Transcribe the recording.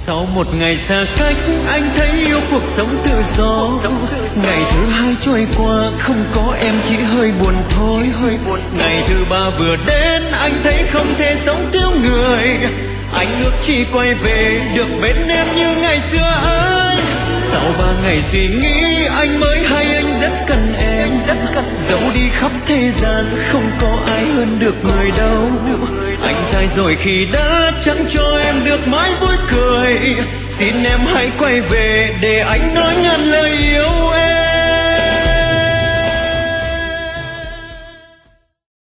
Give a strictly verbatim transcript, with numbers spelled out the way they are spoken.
Sau một ngày xa cách anh thấy yêu cuộc sống tự do. Ngày thứ hai trôi qua không có em chỉ hơi buồn thôi. Ngày thứ ba vừa đến anh thấy không thể sống thiếu người. Anh ước chỉ quay về được bên em như ngày xưa ấy. Sau ba ngày suy nghĩ anh mới hay anh rất cần em. Dẫu đi khắp thế gian không có ai hơn được người đâu. Anh sai rồi khi đã chẳng cho em được mãi vui cười. Xin em hãy quay về để anh nói ngàn lời yêu